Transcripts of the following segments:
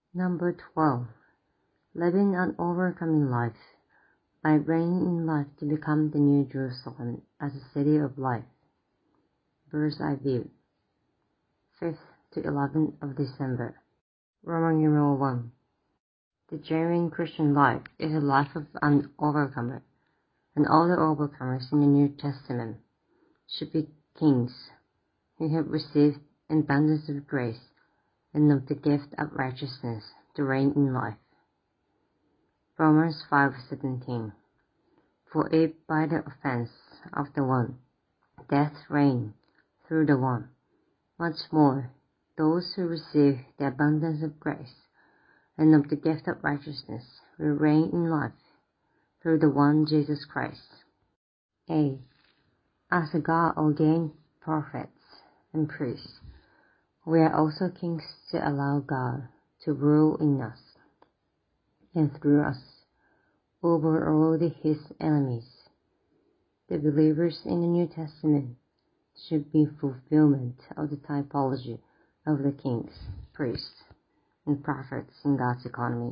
Number 12. Living an overcoming life by reigning in life to become the New Jerusalem as a city of life. Bird's Eye View, 5th to 11th of December. Roman numeral 1. The genuine Christian life is a life of an overcomer, and all the overcomers in the New Testament should be kings who have received an abundance of grace and of the gift of righteousness to reign in life. Romans 5:17. For if by the offense of the one death reigned through the one, much more those who receive the abundance of grace and of the gift of righteousness will reign in life through the one Jesus Christ. A. As a God-ordained prophets and priests, we are also kings to allow God to rule in us and through us over all his enemies. The believers in the New Testament should be fulfillment of the typology of the kings, priests, and prophets in God's economy.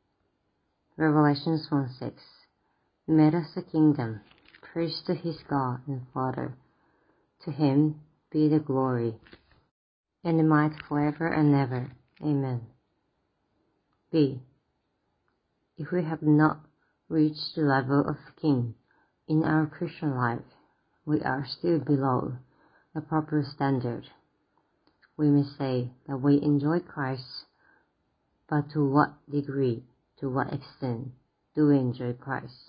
Revelations 1:6. Made us a kingdom, praise to his God and Father. To him be the glory and the might forever and ever. Amen. B. If we have not reached the level of king in our Christian life, we are still below the proper standard. We may say that we enjoy Christ, but to what degree, to what extent do we enjoy Christ?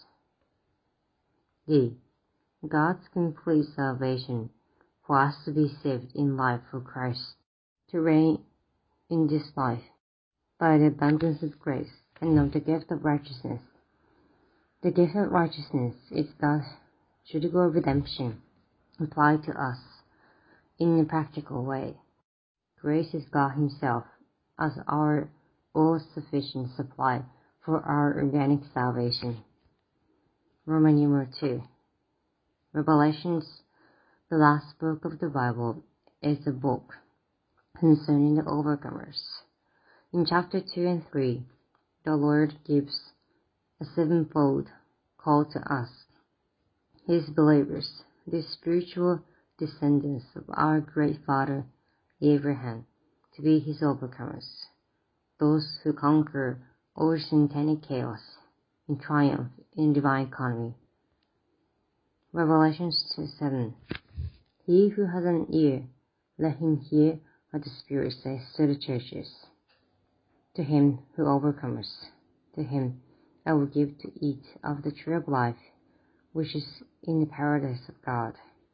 D. God's complete salvation for us to be saved in life for Christ, to reign in this life by the abundance of grace and of the gift of righteousness. The gift of righteousness is God's judicial redemption applied to us in a practical way. Grace is God himself as our all-sufficient supply for our organic salvation. Roman numeral 2. Revelations, the last book of the Bible, is a book concerning the overcomers. In chapter 2 and 3, the Lord gives a sevenfold call to us, his believers, the spiritual descendants of our great father Abraham, to be his overcomers, those who conquer over satanic chaos and triumph in divine economy. Revelations 2:7. He who has an ear, let him hear what the Spirit says to the churches. To him who overcomes, to him I will give to eat of the tree of life, which is in the paradise of God.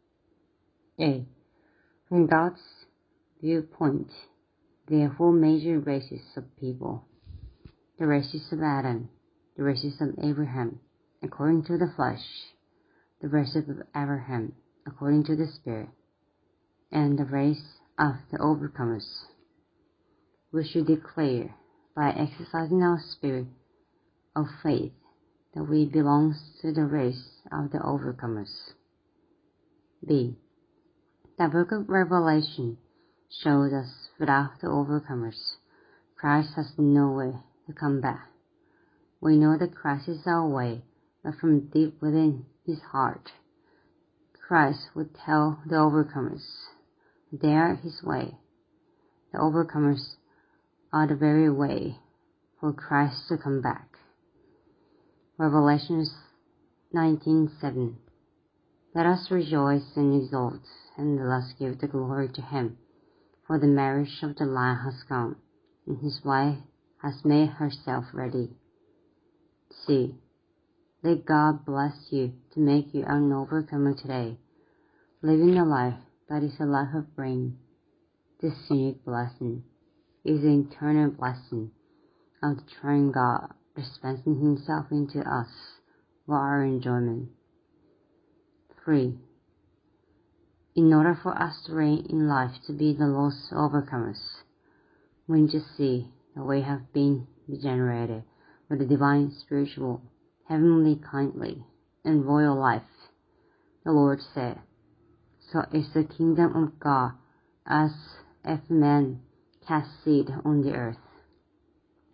A. From God's viewpoint, there are four major races of people: the races of Adam, the races of Abraham, according to the flesh, the race of Abraham, according to the Spirit, and the race of the overcomers. We should declare, by exercising our spirit of faith, that we belong to the race of the overcomers. B. The book of Revelation shows us without the overcomers, Christ has no way to come back. We know that Christ is our way, but from deep within his heart, Christ would tell the overcomers, they are his way. The overcomers are the very way for Christ to come back. Revelations 19:7. Let us rejoice and exult, and let us give the glory to him, for the marriage of the Lamb has come, and his wife has made herself ready. C. Let God bless you to make you an overcomer today, living a life that is a life of rain. This unique blessing is the eternal blessing of the triune God dispensing himself into us for our enjoyment. 3. In order for us to reign in life to be the Lord's overcomers, we need to see that we have been regenerated with the divine, spiritual, heavenly, kindly, and royal life. The Lord said, so is the kingdom of God as if man cast seed on the earth.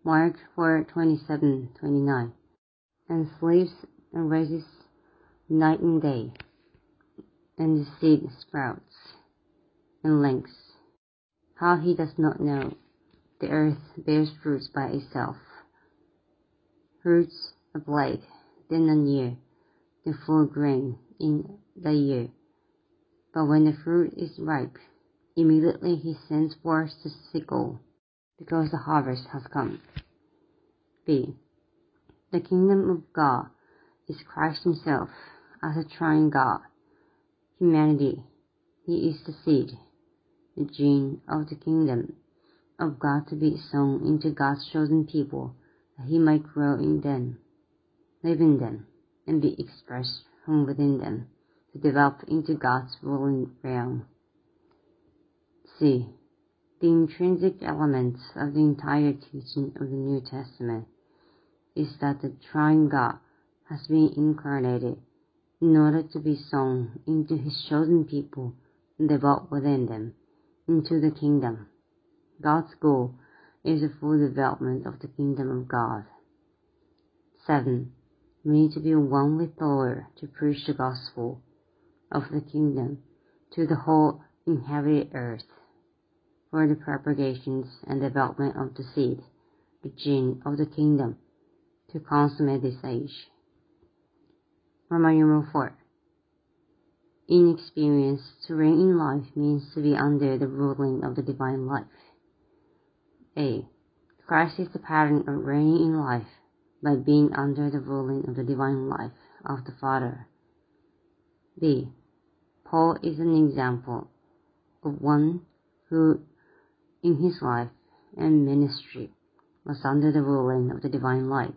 Mark 4:27-29, and sleeps and rises night and day, and the seed sprouts and links. How he does not know, the earth bears fruits by itself, roots a blade, then a year, the full grain in the year. But when the fruit is ripe, immediately he sends forth the sickle, because the harvest has come. B. The kingdom of God is Christ himself as a triune God. Humanity, he is the seed, the gene of the kingdom of God to be sown into God's chosen people, that he might grow in them, live in them, and be expressed from within them, to develop into God's ruling realm. C. The intrinsic elements of the entire teaching of the New Testament is that the triune God has been incarnated in order to be sown into his chosen people and develop within them into the kingdom. God's goal is the full development of the kingdom of God. 7. We need to be one with the Lord to preach the gospel of the kingdom to the whole inhabited earth, for the propagations and development of the seed, the gene of the kingdom, to consummate this age. Roman 4. In experience, to reign in life means to be under the ruling of the divine life. A. Christ is the pattern of reigning in life by being under the ruling of the divine life of the Father. B. Paul is an example of one who, in his life and ministry, was under the ruling of the divine life.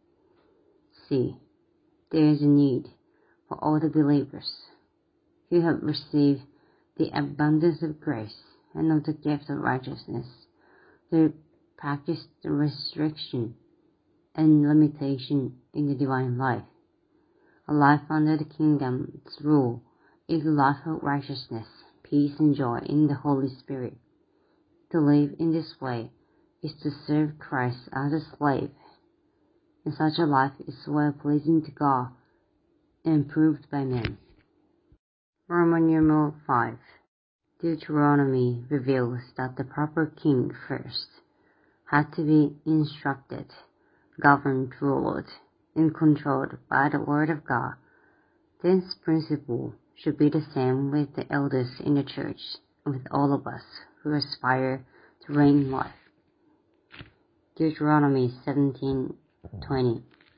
C. There is a need for all the believers who have received the abundance of grace and of the gift of righteousness to practice the restriction and limitation in the divine life. A life under the kingdom's rule is a life of righteousness, peace, and joy in the Holy Spirit. To live in this way is to serve Christ as a slave, and such a life is well-pleasing to God and approved by men. Roman 5. Deuteronomy reveals that the proper king first had to be instructed, governed, ruled, and controlled by the Word of God. This principle should be the same with the elders in the church and with all of us who aspire to reign in life. Deuteronomy 17:20.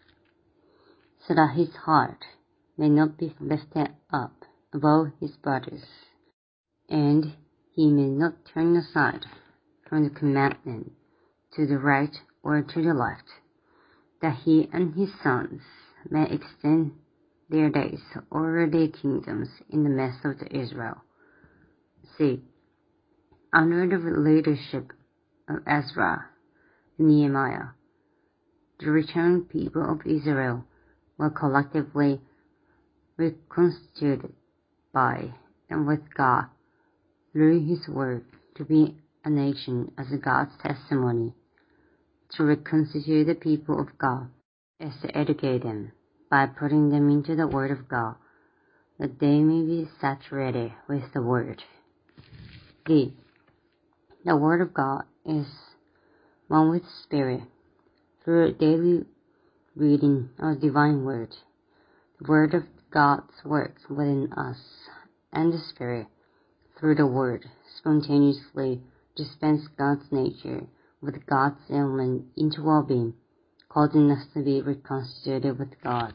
So that his heart may not be lifted up above his brothers, and he may not turn aside from the commandment to the right or to the left, that he and his sons may extend their days over their kingdoms in the midst of Israel. C. Under the leadership of Ezra and Nehemiah, the returned people of Israel were collectively reconstituted by and with God through his word to be a nation as a God's testimony. To reconstitute the people of God is to educate them by putting them into the word of God, that they may be saturated with the word. D. The word of God is one with spirit. Through daily reading of divine word, the word of God's works within us, and the Spirit, through the word, spontaneously dispense God's nature with God's element into our being, causing us to be reconstituted with God.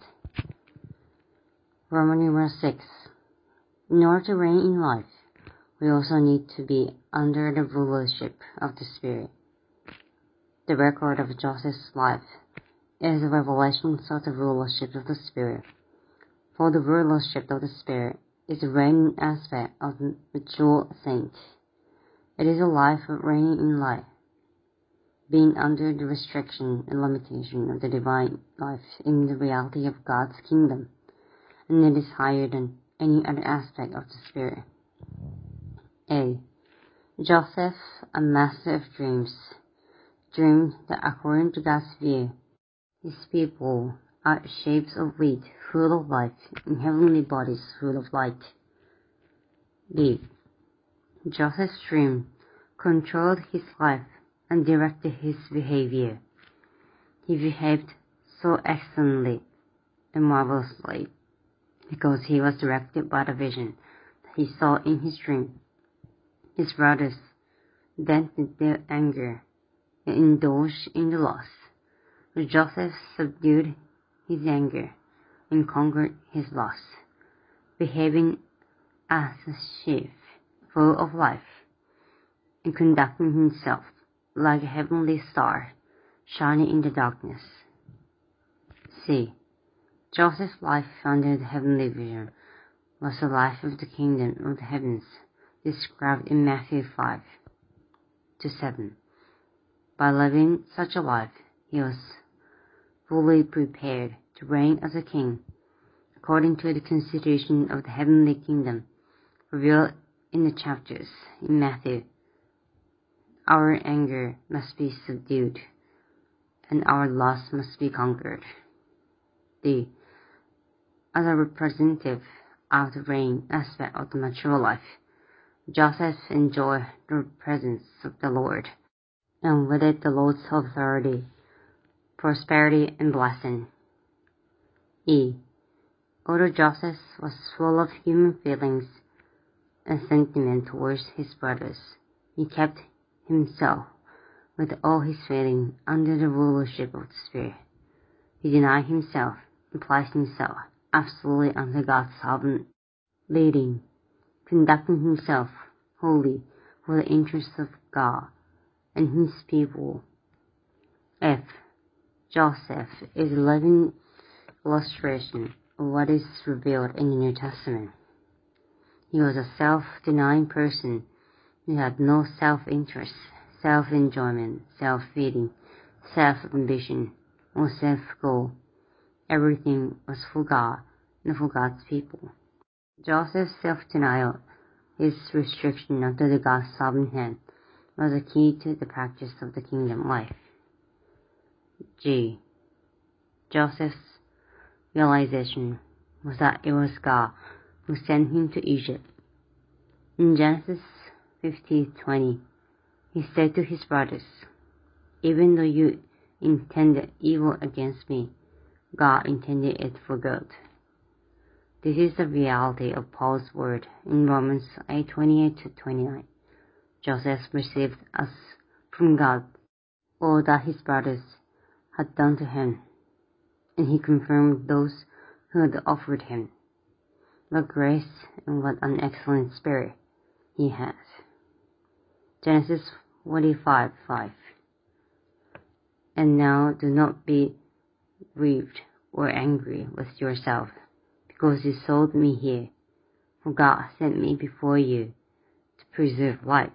Romans 6. In order to reign in life, we also need to be under the rulership of the Spirit. The record of Joseph's life is a revelation of the rulership of the Spirit. For the rulership of the Spirit is the reigning aspect of the mature saint. It is a life of reigning in life, being under the restriction and limitation of the divine life in the reality of God's kingdom, and it is higher than any other aspect of the Spirit. A. Joseph, a master of dreams, dreamed that according to God's view, his people are shapes of wheat full of life and heavenly bodies full of light. B. Joseph's dream controlled his life and directed his behavior. He behaved so excellently and marvelously because he was directed by the vision that he saw in his dream. His brothers vented their anger and indulged in the loss, but Joseph subdued his anger and conquered his loss, behaving as a sheaf full of life and conducting himself like a heavenly star shining in the darkness. C. Joseph's life under the heavenly vision was the life of the kingdom of the heavens, described in Matthew 5-7. By living such a life, he was fully prepared to reign as a king, according to the constitution of the heavenly kingdom, revealed in the chapters in Matthew. Our anger must be subdued, and our loss must be conquered. D. As a representative of the reign aspect of the natural life, Joseph enjoyed the presence of the Lord, and with it the Lord's authority, prosperity, and blessing. E. Although Joseph was full of human feelings and sentiment towards his brothers, he kept himself with all his feeling under the rulership of the Spirit. He denied himself and placed himself absolutely under God's sovereign leading, conducting himself wholly for the interests of God and his people. F. Joseph is a living illustration of what is revealed in the New Testament. He was a self-denying person who had no self-interest, self-enjoyment, self-feeding, self-ambition, or self-goal. Everything was for God and for God's people. Joseph's self-denial, his restriction under the God's sovereign hand, was a key to the practice of the kingdom life. G. Joseph's realization was that it was God who sent him to Egypt. In Genesis 50:20, he said to his brothers, "Even though you intended evil against me, God intended it for good." This is the reality of Paul's word in Romans 8:28-29. Joseph received as from God all that his brothers had done to him, and he confirmed those who had offered him. What grace and what an excellent spirit he had. Genesis 45:5. And now do not be grieved or angry with yourself, because you sold me here, for God sent me before you to preserve life.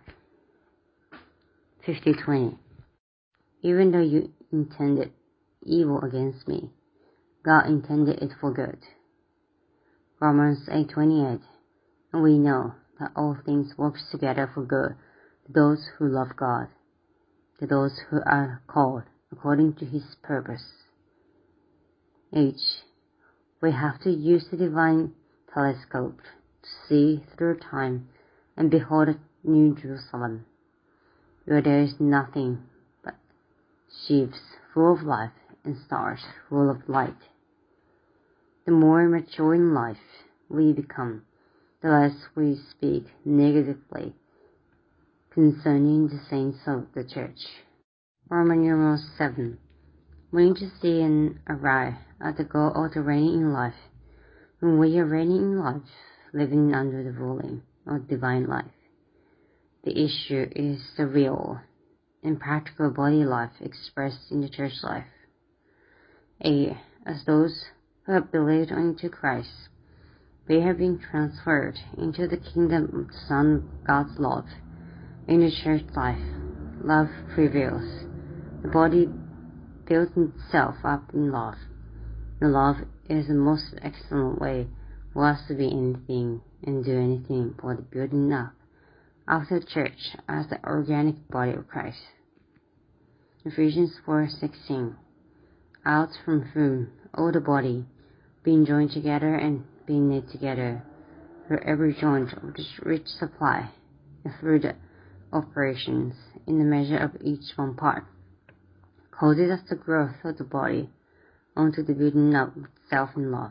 50:20. Even though you intended evil against me, God intended it for good. Romans 8:28. And we know that all things work together for good to those who love God, to those who are called according to his purpose. H. We have to use the divine telescope to see through time and behold the New Jerusalem, where there is nothing but sheaves full of life and stars full of light. The more mature in life we become, the less we speak negatively concerning the saints of the church. Roman numeral 7. We need to see and arrive at the goal of the reigning in life. When we are reigning in life, living under the ruling of divine life, the issue is the real and practical body life expressed in the church life. A. As those who have believed into Christ, we have been transferred into the kingdom of the Son of God's love. In the church life, love prevails. The body builds itself up in love. The love is the most excellent way for us to be anything and do anything for the building up of the church as the organic body of Christ. Ephesians 4:16. Out from whom all the body, being joined together and being knit together through every joint of the rich supply, and through the operations in the measure of each one part, causes us the growth of the body unto the building up of itself in love.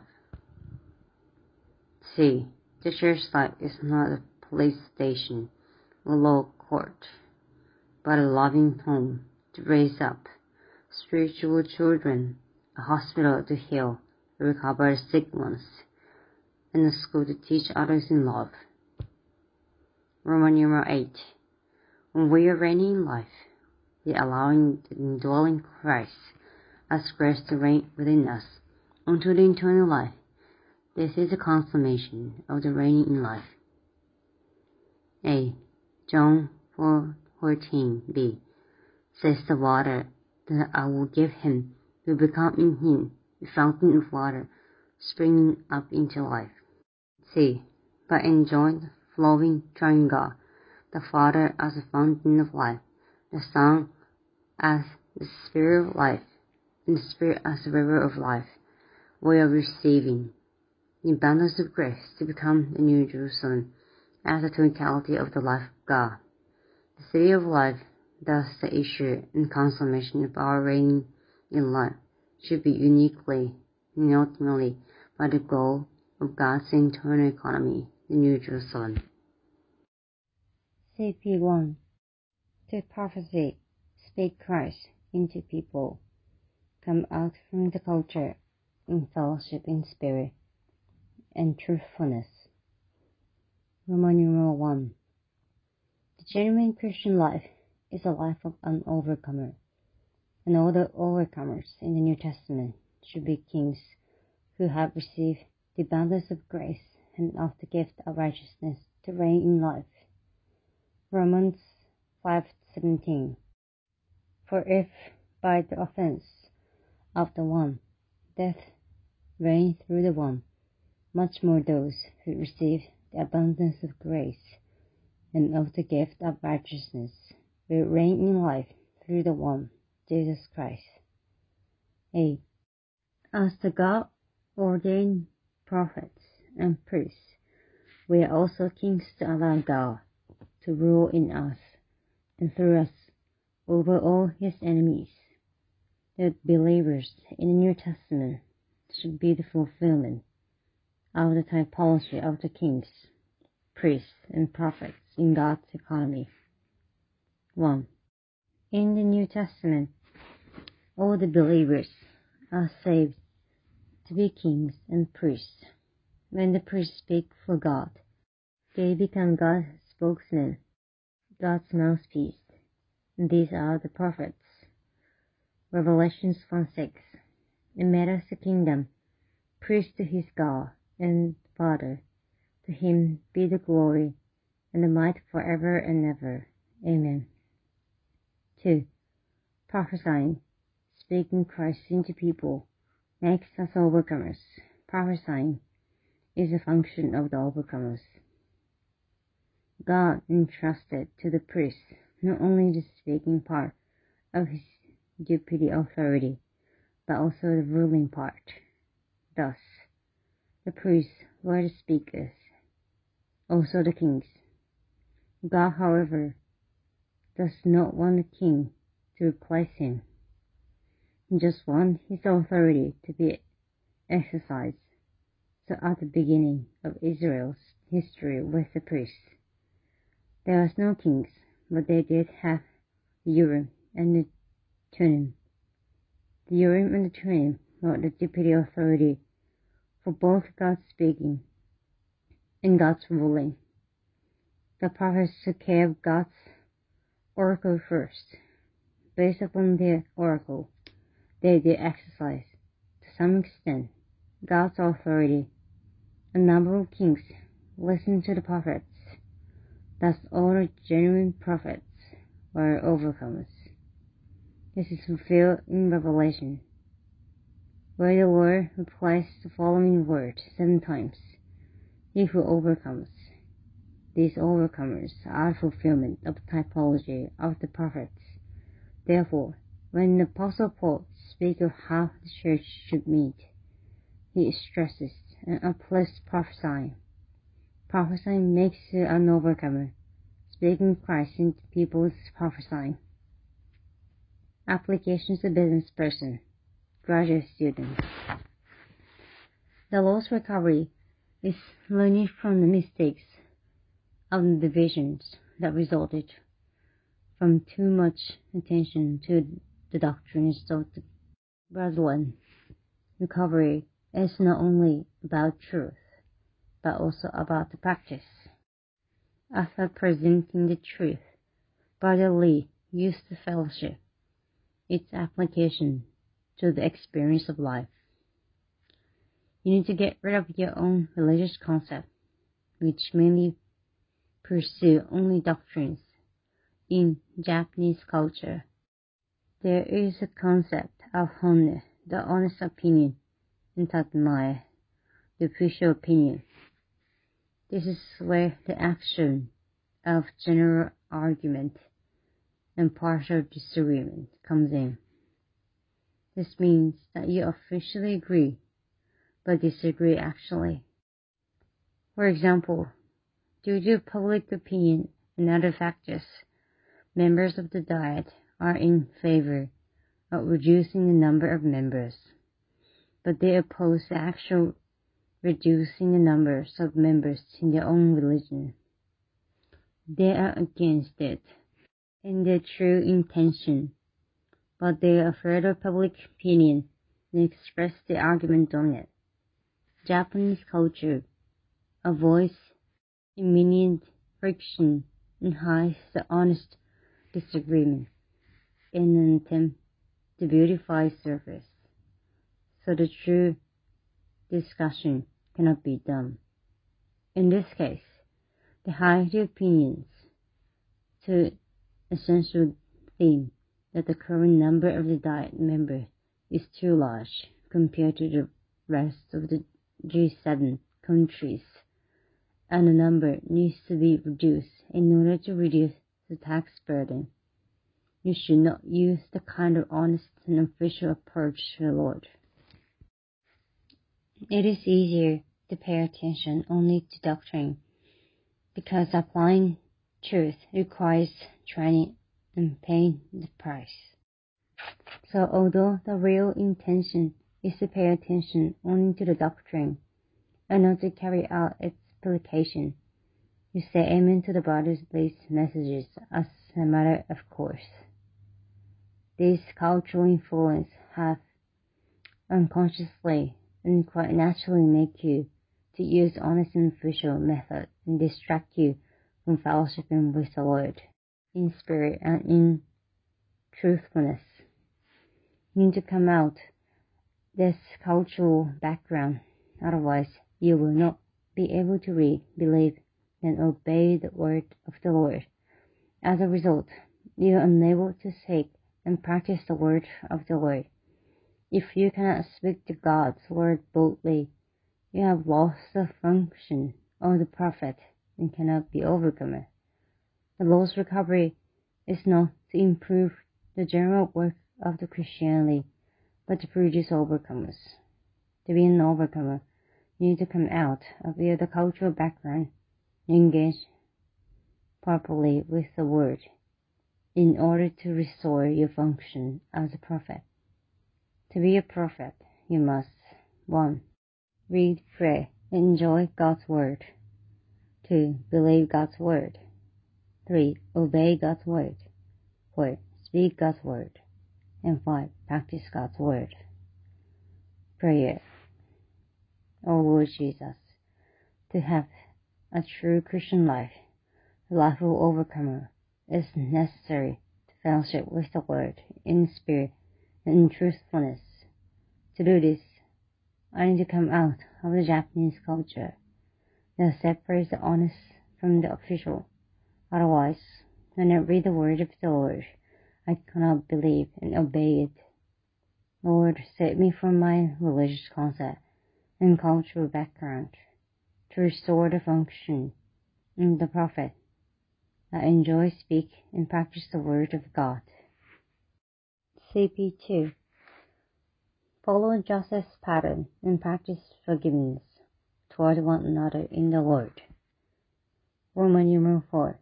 C. The church life is not a police station or law court, but a loving home to raise up spiritual children, a hospital to heal and recover the sick ones, and a school to teach others in love. Roman 8. When we are reigning in life, we are allowing the indwelling Christ as grace to reign within us unto the eternal life. This is the consummation of the reigning in life. A. John 4:14b says the water that I will give him will become in him a fountain of water springing up into life. C. By enjoying the flowing triune God, the Father as a fountain of life, the Son as the Spirit of life, and the Spirit as the river of life, we are receiving the abundance of grace to become the New Jerusalem as the totality of the life of God. The city of life, thus the issue and consummation of our reigning in life, should be uniquely and ultimately by the goal of God's internal economy, the New Jerusalem. CP1. To prophecy, speak Christ into people. Come out from the culture in fellowship in spirit and truthfulness. Roman 1. The genuine Christian life is a life of an overcomer, and all the overcomers in the New Testament should be kings who have received the abundance of grace and of the gift of righteousness to reign in life. Romans 5:17. For if by the offense of the one death reigned through the one, much more those who receive the abundance of grace and of the gift of righteousness will reign in life through the one, Jesus Christ. A. As the God-ordained prophets and priests, we are also kings to allow God to rule in us and through us over all his enemies. The believers in the New Testament should be the fulfillment of the typology of the kings, priests, and prophets in God's economy. 1. In the New Testament, all the believers are saved to be kings and priests. When the priests speak for God, they become God's spokesman, God's mouthpiece. And these are the prophets. Revelations 1:6. And made us a kingdom, priest to his God and Father. To him be the glory and the might forever and ever. Amen. 2. Prophesying, speaking Christ into people, makes us overcomers. Prophesying is a function of the overcomers. God entrusted to the priest not only the speaking part of his deputy authority, but also the ruling part. Thus, the priests were the speakers, also the kings. God, however, does not want a king to replace him. He just wants his authority to be exercised. So at the beginning of Israel's history with the priests, there was no kings, but they did have the Urim and the Thummim. The Urim and the Thummim were the deputy authority for both God's speaking and God's ruling. The prophets took care of God's oracle first. Based upon their oracle, they did exercise, to some extent, God's authority. A number of kings listened to the prophets. Thus all the genuine prophets were overcomers. This is fulfilled in Revelation, where the Lord replies the following word 7 times: He who overcomes. These overcomers are fulfillment of the typology of the prophets. Therefore, When the Apostle Paul speaks of how the church should meet, he stresses and uplifts prophesying. Prophesying makes you an overcomer, speaking Christ into people's prophesying. Applications to business person, graduate students. The lost recovery is learning from the mistakes of the divisions that resulted from too much attention to the doctrines of the brethren. Recovery is not only about truth, but also about the practice. After presenting the truth, brotherly use the fellowship, its application to the experience of life. You need to get rid of your own religious concept, which mainly pursue only doctrines. In Japanese culture, there is a concept of honne, the honest opinion, and tatemae, the official opinion. This is where the action of general argument and partial disagreement comes in. This means that you officially agree, but disagree actually. For example, due to public opinion and other factors, members of the Diet are in favor of reducing the number of members, but they oppose the actual reducing the numbers of members in their own religion. They are against it in their true intention, but they are afraid of public opinion and express the argument on it. Japanese culture avoids imminent friction and hides the honest disagreement in an attempt to beautify surface, so the true discussion cannot be done. In this case, they hide the opinions to essential theme that the current number of the Diet members is too large compared to the rest of the G7 countries, and the number needs to be reduced in order to reduce the tax burden. You should not use the kind of honest and official approach to the Lord. It is easier to pay attention only to doctrine, because applying truth requires training and paying the price. So although the real intention is to pay attention only to the doctrine and not to carry out its application, you say amen to the brotherly messages as a matter of course. These cultural influences have unconsciously and quite naturally make you to use honest and official method and distract you from fellowshipping with the Lord in spirit and in truthfulness. You need to come out this cultural background, otherwise you will not be able to read, believe, and obey the word of the Lord. As a result, you are unable to seek and practice the word of the Lord. If you cannot speak to God's word boldly, you have lost the function of the prophet and cannot be overcome. The Lord's recovery is not to improve the general work of the Christianity, but to produce overcomers. To be an overcomer, you need to come out of the other cultural background and engage properly with the word in order to restore your function as a prophet. To be a prophet, you must 1. Read, pray, and enjoy God's word. 2. Believe God's word. 3. Obey God's word. 4. Speak God's word. And 5. Practice God's word. Prayer. O Lord Jesus, to have a true Christian life, a life of overcomer, is necessary to fellowship with the Lord in spirit and in truthfulness. To do this, I need to come out of the Japanese culture that separates the honest from the official. Otherwise, when I read the word of the Lord, I cannot believe and obey it. Lord, save me from my religious concept and cultural background to restore the function of the prophet. I enjoy, speak, and practice the word of God. CP2. Follow Joseph's pattern and practice forgiveness toward one another in the Lord. Roman numeral 4.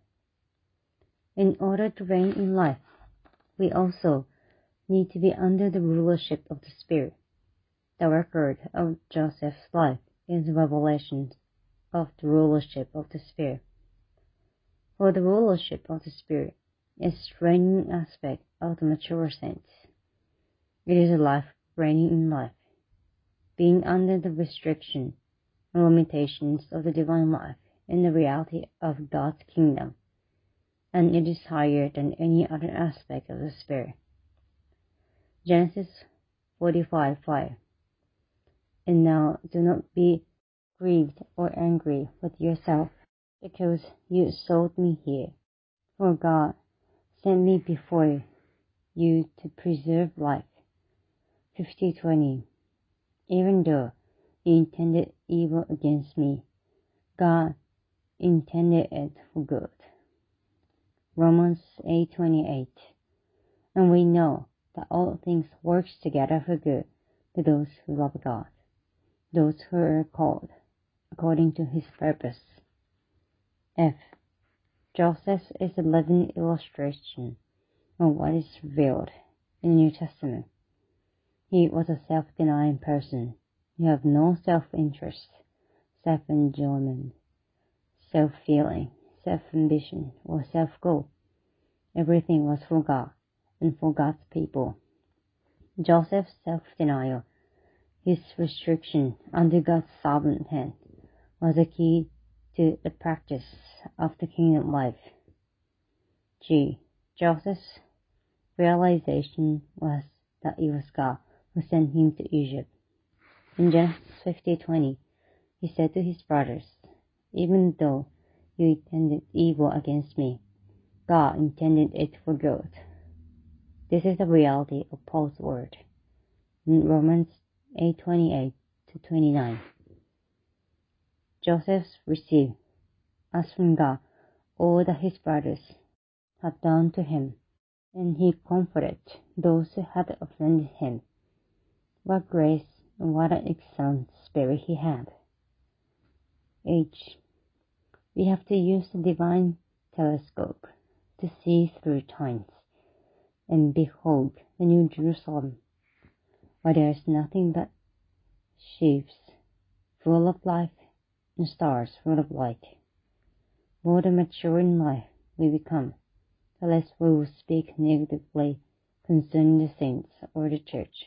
In order to reign in life, we also need to be under the rulership of the Spirit. The record of Joseph's life is a revelation of the rulership of the Spirit. For the rulership of the Spirit is the reigning aspect of the mature saints. It is a life reigning in life, being under the restriction and limitations of the divine life in the reality of God's kingdom, and it is higher than any other aspect of the Spirit. Genesis 45:5. And now do not be grieved or angry with yourself, because you sold me here. For God sent me before you to preserve life. 50:20. Even though you intended evil against me, God intended it for good. Romans 8:28. And we know that all things work together for good to those who love God, those who are called according to his purpose. F. Joseph is a living illustration of what is revealed in the New Testament. He was a self-denying person who had no self-interest, self-enjoyment, self-feeling, self-ambition, or self-goal. Everything was for God and for God's people. Joseph's self-denial, his restriction under God's sovereign hand, was a key to the practice of the kingdom life. G. Joseph's realization was that it was God who sent him to Egypt. In Genesis 50:20, he said to his brothers, even though you intended evil against me, God intended it for good. This is the reality of Paul's word in Romans 8:28-29. Joseph received, as from God, all that his brothers had done to him, and he comforted those who had offended him. What grace and what an excellent spirit he had. H. We have to use the divine telescope to see through times and behold the New Jerusalem, where there is nothing but sheaves full of life and stars full of light. The more mature in life we become, the less we will speak negatively concerning the saints or the church.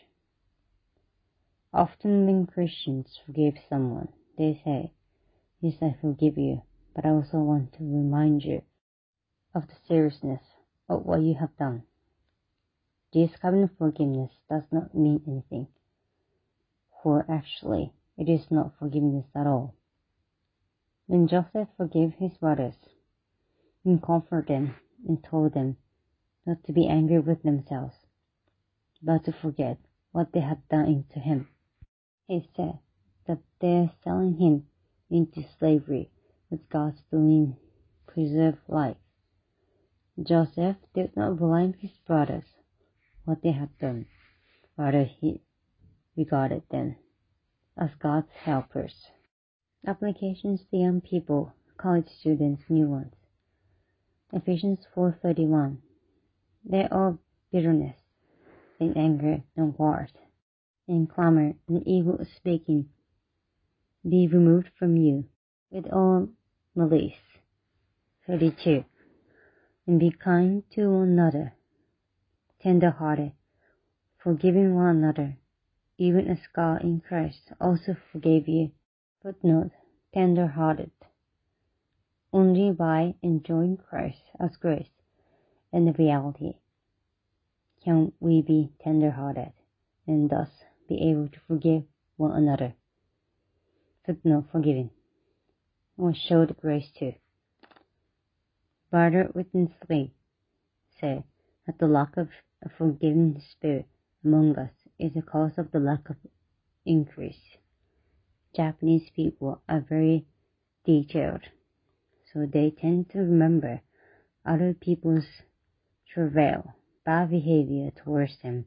Often when Christians forgive someone, they say, yes, I forgive you, but I also want to remind you of the seriousness of what you have done. This kind of forgiveness does not mean anything, for actually it is not forgiveness at all. When Joseph forgave his brothers, he comforted them and told them not to be angry with themselves, but to forget what they had done to him. He said that their selling him into slavery was God's doing to preserve life. Joseph did not blame his brothers what they had done. Rather, he regarded them as God's helpers. Applications to young people, college students, new ones. Ephesians 4:31. Let all bitterness and anger and wrath and clamor and evil speaking be removed from you with all malice. 32. And be kind to one another, tender-hearted, forgiving one another, even as God in Christ also forgave you. Footnote, tender-hearted. Only by enjoying Christ as grace and the reality can we be tender-hearted and thus be able to forgive one another. Footnote, forgiving. Or showed grace to. Brother Whittinsley said that the lack of a forgiving spirit among us is the cause of the lack of increase. Japanese people are very detailed, so they tend to remember other people's trivial bad behavior towards them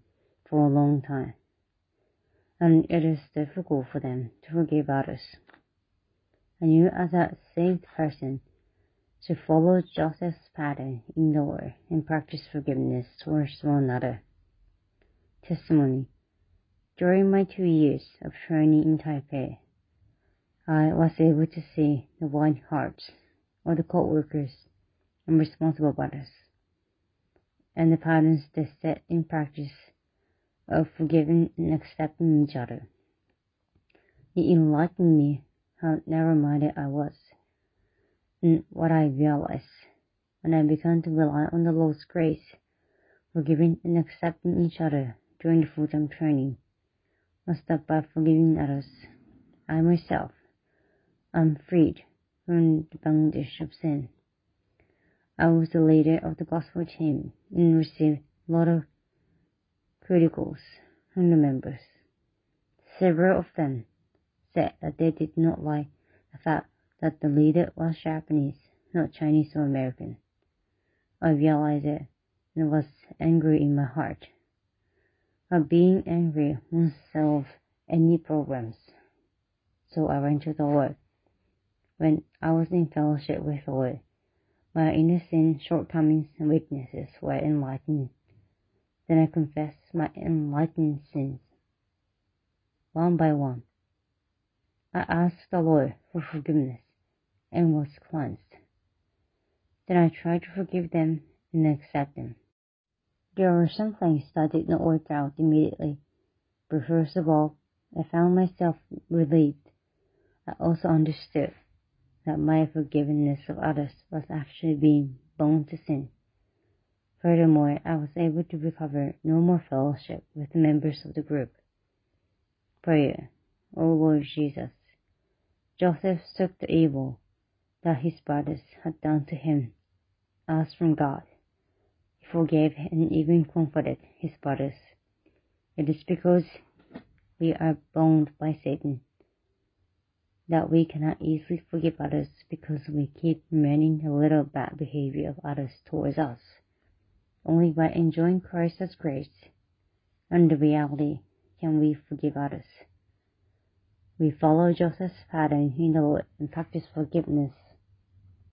for a long time, and it is difficult for them to forgive others. And you, as a saved person, should follow Joseph's pattern in the Lord and practice forgiveness towards one another. Testimony. During my 2 years of training in Taipei, I was able to see the wide hearts of the co-workers and responsible bosses, and the patterns they set in practice of forgiving and accepting each other. It enlightened me how narrow-minded I was, and what I realized when I began to rely on the Lord's grace, forgiving and accepting each other during the full-time training, was that by forgiving others, I myself am freed from the bondage of sin. I was the leader of the gospel team and received a lot of criticals from the members. Several of them said that they did not like the fact that the leader was Japanese, not Chinese or American. I realized it and was angry in my heart. But being angry won't solve any problems. So I went to the Lord. When I was in fellowship with the Lord, my inner sin, shortcomings, and weaknesses were enlightened. Then I confessed my enlightened sins, one by one. I asked the Lord for forgiveness and was cleansed. Then I tried to forgive them and accept them. There were some things that did not work out immediately, but first of all, I found myself relieved. I also understood that my forgiveness of others was actually being bound to sin. Furthermore, I was able to recover no more fellowship with the members of the group. Prayer. O Lord Jesus, Joseph took the evil that his brothers had done to him as from God. He forgave and even comforted his brothers. It is because we are bound by Satan that we cannot easily forgive others, because we keep remaining the little bad behavior of others towards us. Only by enjoying Christ's grace and the reality can we forgive others. We follow Joseph's pattern in the Lord and practice forgiveness